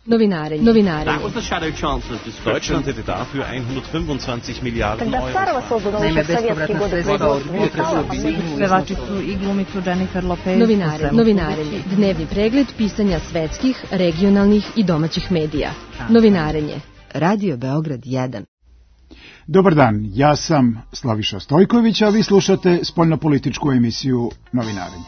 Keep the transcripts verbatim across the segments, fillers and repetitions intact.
Novinarenje. Novinarenje. That was the shadow chancellor's description. Deutschland hätte dafür hundertfünfundzwanzig Miliarden Euro. Naime, bespovratna sredstva od potreba bi pevačicu i glumicu Jennifer Lopez. Novinarenje. Novinarenje. Dnevni pregled pisanja svetskih, regionalnih i domaćih medija. Novinarenje. Radio Beograd jedan. Dobar dan, ja sam Slaviša Stojković, a vi slušate spoljnopolitičku emisiju Novinarenje.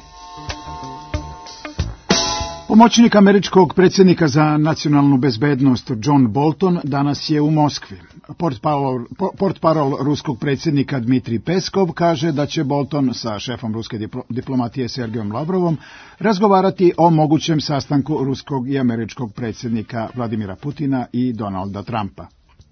Pomoćnik američkog predsjednika za nacionalnu bezbednost John Bolton danas je u Moskvi. Portparol, portparol ruskog predsjednika Dmitrij Peskov kaže da će Bolton sa šefom ruske diplomatije Sergejom Lavrovom razgovarati o mogućem sastanku ruskog i američkog predsjednika Vladimira Putina i Donalda Trumpa.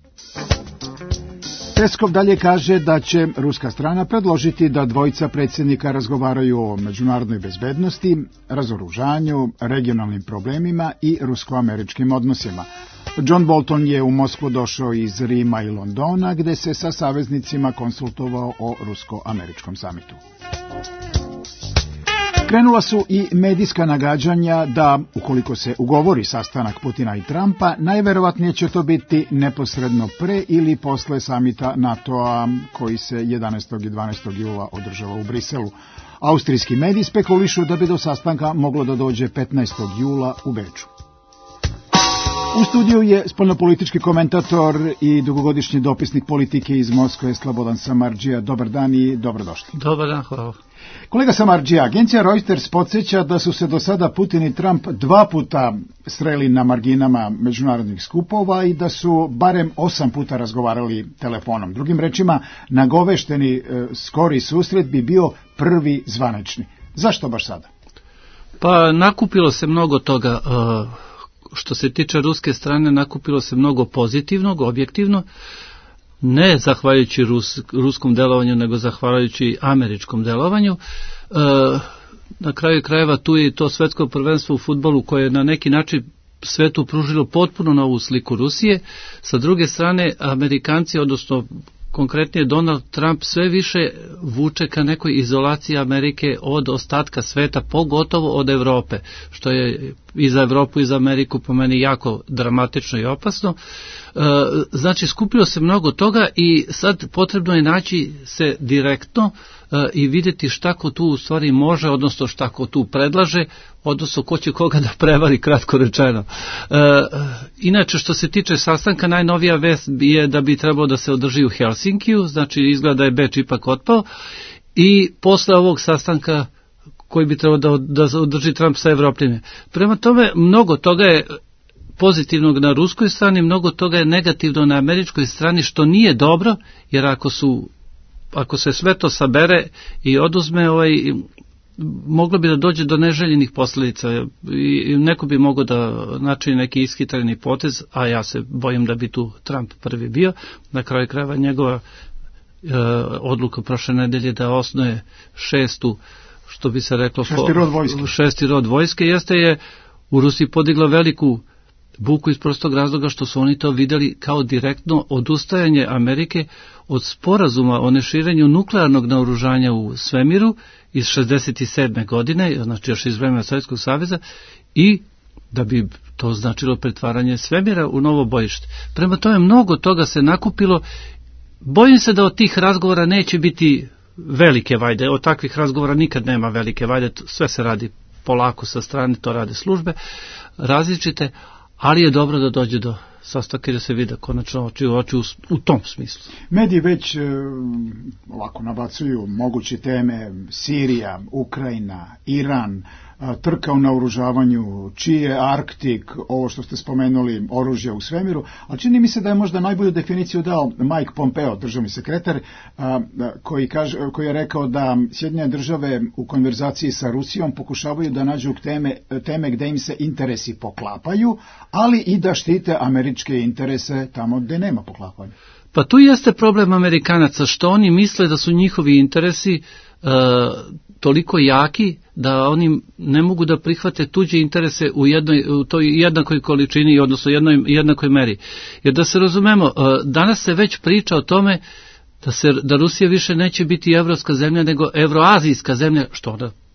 Peskov dalje kaže da će ruska strana predložiti da dvojica predsjednika razgovaraju o međunarodnoj bezbednosti, razoružanju, regionalnim problemima i rusko-američkim odnosima. John Bolton je u Moskvu došao iz Rima i Londona, gde se sa saveznicima konsultovao o rusko-američkom samitu. Krenula su i medijska nagađanja da, ukoliko se ugovori sastanak Putina i Trumpa, najverovatnije će to biti neposredno pre ili posle samita NATO-a koji se jedanaestog i dvanaestog jula održava u Briselu. Austrijski mediji spekulišu da bi do sastanka moglo da dođe petnaestog jula u Beču. U studiju je spoljnopolitički komentator i dugogodišnji dopisnik politike iz Moskve Slobodan Samardžija. Dobar dan i dobrodošli. Dobar dan, hvala. Kolega Samardžija, agencija Reuters podsjeća da su se do sada Putin i Trump dva puta sreli na marginama međunarodnih skupova i da su barem osam puta razgovarali telefonom. Drugim rečima, nagovešteni e, skori susret bi bio prvi zvanični. Zašto baš sada? Pa nakupilo se mnogo toga. Uh... Što se tiče ruske strane, nakupilo se mnogo pozitivnog, objektivno, ne zahvaljujući Rus, ruskom delovanju, nego zahvaljujući američkom delovanju. E, na kraju krajeva tu je to svetsko prvenstvo u fudbalu koje je na neki način svetu pružilo potpuno novu sliku Rusije. Sa druge strane, Amerikanci, odnosno konkretnije Donald Trump, sve više vuče ka nekoj izolaciji Amerike od ostatka sveta, pogotovo od Evrope, što je i za Evropu i za Ameriku po meni jako dramatično i opasno. E, znači, skupilo se mnogo toga i sad potrebno je naći se direktno e, i vidjeti šta ko tu u stvari može, odnosno šta ko tu predlaže, odnosno ko će koga da prevari, kratko rečeno. E, inače, što se tiče sastanka, najnovija vest je da bi trebalo da se održi u Helsinkiju, znači izgleda da je Beč ipak otpao, i posle ovog sastanka koji bi trebalo da, da održi Trump sa Evropljanima. Prema tome, mnogo toga je pozitivnog na ruskoj strani, mnogo toga je negativno na američkoj strani, što nije dobro, jer ako su ako se sve to sabere i oduzme, ovaj, moglo bi da dođe do neželjenih posljedica i neko bi mogao da načini neki ishitreni potez, a ja se bojim da bi tu Trump prvi bio. Na kraju krajeva njegova e, odluka prošle nedelje da osnuje šestu, što bi se reklo, šesti rod vojske, šesti rod vojske jeste je u Rusiji podigla veliku buku iz prostog razloga što su oni to vidjeli kao direktno odustajanje Amerike od sporazuma o neširenju nuklearnog naoružanja u svemiru iz šezdeset sedme godine, znači još iz vremena Sovjetskog saveza, i da bi to značilo pretvaranje svemira u novo bojište. Prema tome, mnogo toga se nakupilo. Bojim se da od tih razgovora neće biti velike vajde. Od takvih razgovora nikad nema velike vajde. Sve se radi polako sa strane, to rade službe različite, ali je dobro da dođe do sastanka i da se vide konačno oči u oči u, u tom smislu. Mediji već e, ovako nabacuju moguće teme: Sirija, Ukrajina, Iran, trka u naoružavanju, čiji je Arktik, ovo što ste spomenuli, oružje u svemiru, a čini mi se da je možda najbolju definiciju dao Mike Pompeo, državni sekretar, koji, kaže, koji je rekao da Sjedinjene države u konverzaciji sa Rusijom pokušavaju da nađu teme, teme gde im se interesi poklapaju, ali i da štite američke interese tamo gde nema poklapanja. Pa tu jeste problem Amerikanaca, što oni misle da su njihovi interesi uh, toliko jaki da oni ne mogu da prihvate tuđe interese u jednoj u toj jednakoj količini, odnosno jednoj jednakoj meri. Jer da se razumemo, danas se već priča o tome da se da Rusija više neće biti evropska zemlja nego evroazijska zemlja, što onda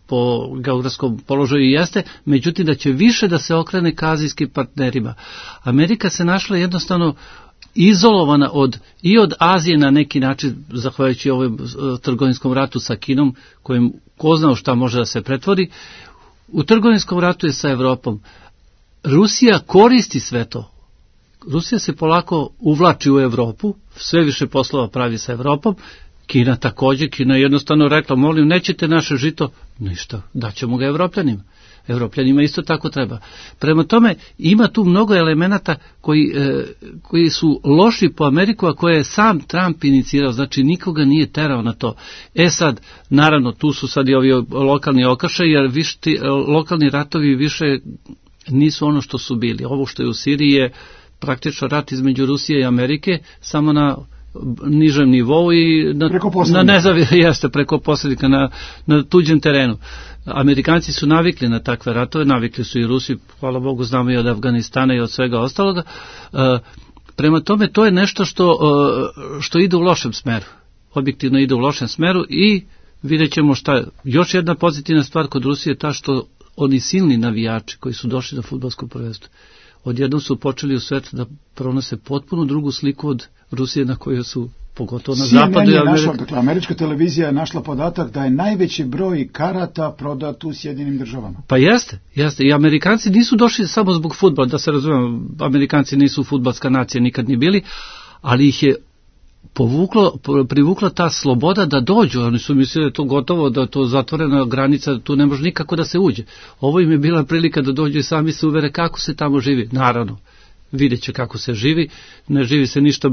po geografskom položaju i jeste, međutim da će više da se okrene ka azijskim partnerima. Amerika se našla jednostavno izolovana od, i od Azije na neki način, zahvaljujući ovom uh, trgovinskom ratu sa Kinom, kojim ko znao šta može da se pretvori. U trgovinskom ratu je sa Evropom. Rusija koristi sve to. Rusija se polako uvlači u Evropu, sve više poslova pravi sa Evropom, Kina također, Kina je jednostavno rekla, molim, nećete naše žito, ništa, daćemo ga Evropljanima. Evropljanima isto tako treba. Prema tome, ima tu mnogo elemenata koji, e, koji su loši po Ameriku, a koje je sam Trump inicirao, znači nikoga nije terao na to. E sad, naravno, tu su sad i ovi lokalni okršaji, jer više ti, lokalni ratovi više nisu ono što su bili. Ovo što je u Siriji je praktično rat između Rusije i Amerike, samo na nižem nivou i na, na nezavi, jeste, preko posrednika na, na tuđem terenu. Amerikanci su navikli na takve ratove, navikli su i Rusi, hvala Bogu, znamo i od Afganistana i od svega ostaloga. E, prema tome, to je nešto što, e, što ide u lošem smeru. Objektivno ide u lošem smeru i vidjet ćemo šta. Još jedna pozitivna stvar kod Rusije je ta što oni silni navijači koji su došli na fudbalsko prvenstvo, odjednom su počeli u svet da pronose potpuno drugu sliku od Rusije na kojoj su, pogotovo na zapadu. Je našla, dakle, američka televizija je našla podatak da je najveći broj karata prodat u Sjedinim državama. Pa jeste, jeste. I Amerikanci nisu došli samo zbog fudbala, da se razumemo, Amerikanci nisu fudbalska nacija, nikad ni bili, ali ih je povuklo, privukla ta sloboda da dođu. Oni su mislili da je to gotovo, da je to zatvorena granica, tu ne može nikako da se uđe. Ovo im je bila prilika da dođu i sami se uvere kako se tamo živi. Naravno, vidjet će kako se živi, ne živi se ništa uh,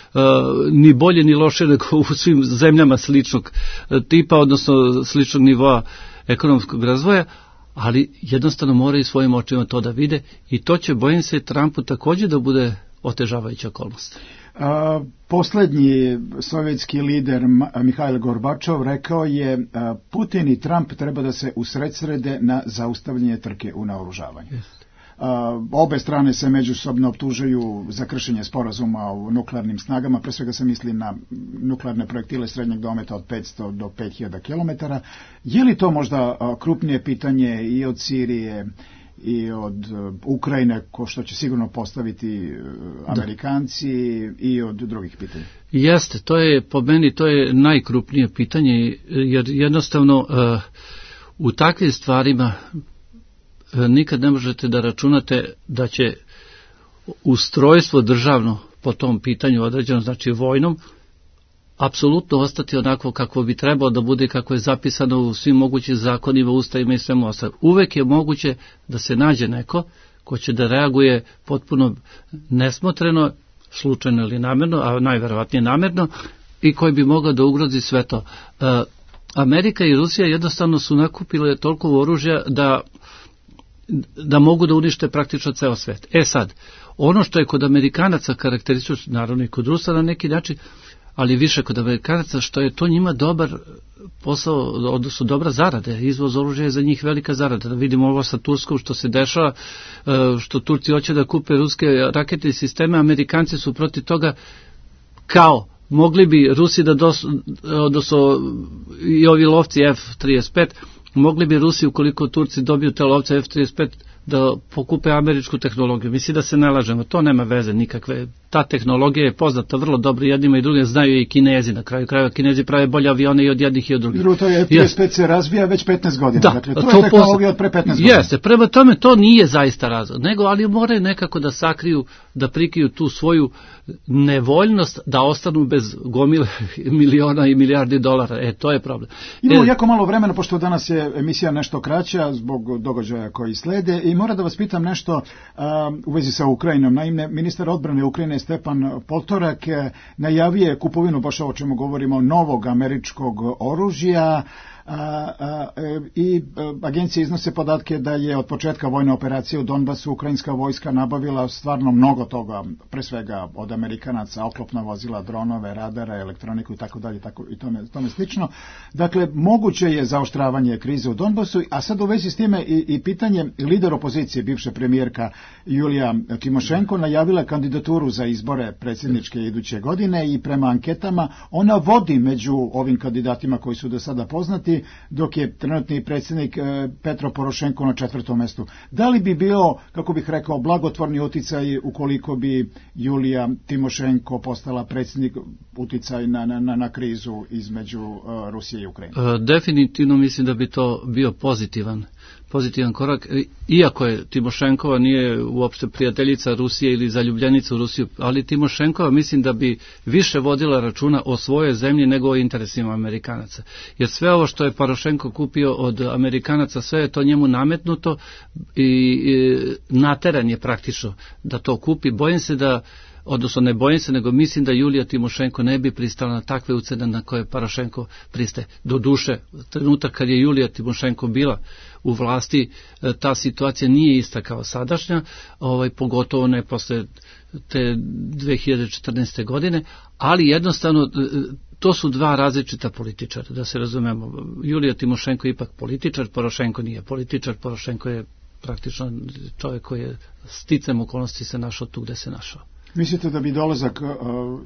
ni bolje ni loše nego u svim zemljama sličnog tipa, odnosno sličnog nivoa ekonomskog razvoja, ali jednostavno moraju svojim očima to da vide i to će, bojim se, Trumpu također da bude otežavajuća okolnost. A, posljednji sovjetski lider Mihajl Gorbačov rekao je a, Putin i Trump treba da se usredsrede na zaustavljanje trke u naoružavanju. Yes. A, obe strane se međusobno optužuju za kršenje sporazuma o nuklearnim snagama, pre svega se misli na nuklearne projektile srednjeg dometa od petsto do pet hiljada kilometara. Je li to možda a, krupnije pitanje i od Sirije i od uh, Ukrajine, ko što će sigurno postaviti uh, Amerikanci, da, i od drugih pitanja? Jeste, to je po meni to je najkrupnije pitanje, jer jednostavno uh, u takvim stvarima uh, nikad ne možete da računate da će ustrojstvo državno po tom pitanju određeno, znači vojnom, apsolutno ostati onako kako bi trebalo da bude, kako je zapisano u svim mogućim zakonima, ustavima i svemu ostalo. Uvek je moguće da se nađe neko ko će da reaguje potpuno nesmotreno, slučajno ili namerno, a najverovatnije namerno, i koji bi mogao da ugrozi sve to. E, Amerika i Rusija jednostavno su nakupile toliko oružja da, da mogu da unište praktično ceo svet. E sad, ono što je kod Amerikanaca karakteristično, naravno i kod Rusa na neki način, ali više kod Amerikanaca, što je to njima dobar posao, odnosno dobra zarada. Izvoz oružja je za njih velika zarada. Da vidimo ovo sa Turskom što se dešava, što Turci hoće da kupe ruske raketne sisteme, Amerikanci su protiv toga, kao mogli bi Rusi da dos, odnosno i ovi lovci F trideset pet, mogli bi Rusi, ukoliko Turci dobiju te lovce F trideset pet, da pokupe američku tehnologiju. Misli da se ne lažemo, to nema veze nikakve. Ta tehnologija je poznata vrlo dobro jednima i drugim, znaju i Kinezi, na kraju krajeva Kinezi prave bolje avione i od jednih i od drugih. Drugo, to je F trideset pet se razvija već petnaest godina, da, dakle, to, to je tehnologija od pre petnaest godina. Jeste, prema tome to nije zaista razlog, nego ali moraju nekako da sakriju, da prikriju tu svoju nevoljnost da ostanu bez gomile miliona i milijardi dolara. E, to je problem. Imamo e, jako malo vremena, pošto danas je emisija nešto kraća zbog događaja koji slede, i mora da vas pitam nešto a, u vezi sa Ukrajinom. Naime, ministar odbrane Ukrajine Stepan Poltorak najavio kupovinu, baš o čemu govorimo, novog američkog oružja, A, a, i agencije iznose podatke da je od početka vojne operacije u Donbasu ukrajinska vojska nabavila stvarno mnogo toga, pre svega od Amerikanaca, oklopna vozila, dronove, radare, elektroniku i tako dalje, tako i tome, tome slično. Dakle, moguće je zaoštravanje krize u Donbasu, a sad u vezi s time i, i pitanje, lider opozicije, bivša premijerka Julija Timošenko, najavila kandidaturu za izbore predsjedničke iduće godine i prema anketama ona vodi među ovim kandidatima koji su do sada poznati poziciji, dok je trenutni predsjednik Petro Porošenko na četvrtom mestu. Da li bi bio, kako bih rekao, blagotvorni uticaj ukoliko bi Julija Timošenko postala predsjednik, uticaj na, na, na krizu između uh, Rusije i Ukrajine? Definitivno mislim da bi to bio pozitivan pozitivan korak, iako je Timošenkova nije uopšte prijateljica Rusije ili zaljubljenica u Rusiju, ali Timošenkova mislim da bi više vodila računa o svojoj zemlji nego o interesima Amerikanaca. Jer sve ovo što je Porošenko kupio od Amerikanaca, sve je to njemu nametnuto i, i nateran je praktično da to kupi. Bojim se da odnosno ne bojim se, nego mislim da Julija Timošenko ne bi pristala na takve ucene na koje Porošenko pristaje. Do duše, trenutak kad je Julija Timošenko bila u vlasti, ta situacija nije ista kao sadašnja, ovaj, pogotovo ne posle te dve hiljade četrnaeste. godine, ali jednostavno to su dva različita političara, da se razumemo. Julija Timošenko je ipak političar, Porošenko nije političar, Porošenko je praktično čovjek koji je sticam okolnosti se našao tu gde se našao. Mislite da bi dolazak uh,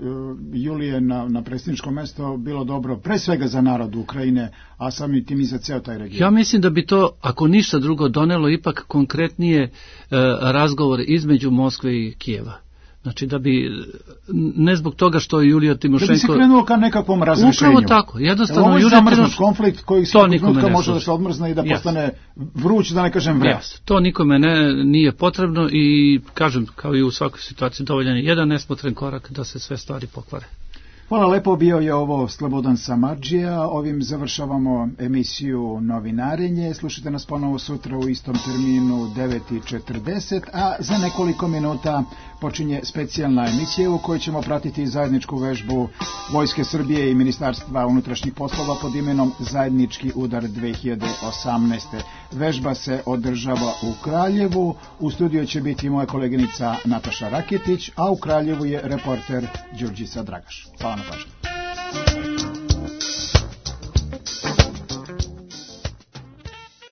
Julije na, na predsjedničko mesto bilo dobro pre svega za narod Ukrajine, a samim tim i za ceo taj region? Ja mislim da bi to, ako ništa drugo, donelo ipak konkretnije uh, razgovore između Moskve i Kijeva. Znači da bi, ne zbog toga što je Julija Timošenko... Da bi se krenulo ka nekakvom razrešenju. Upravo tako, jednostavno... Ovo je Julija zamrznut Timošenko, konflikt koji svakog trenutka može da se odmrzne i da yes. postane vruć, da ne kažem vrat. Yes. To nikome ne, nije potrebno i, kažem, kao i u svakoj situaciji, dovoljan je jedan nesmotren korak da se sve stvari pokvare. Hvala lepo, bio je ovo Slobodan Samardžija. Ovim završavamo emisiju Novinarenje. Slušajte nas ponovo sutra u istom terminu devet i četrdeset, a za nekoliko minuta počinje specijalna emisija u kojoj ćemo pratiti zajedničku vežbu Vojske Srbije i Ministarstva unutrašnjih poslova pod imenom Zajednički udar dve hiljade osamnaeste. Vežba se održava u Kraljevu. U studiju će biti moja koleginica Nataša Raketić, a u Kraljevu je reporter Đurđica Dragaš. Hvala na pažnju.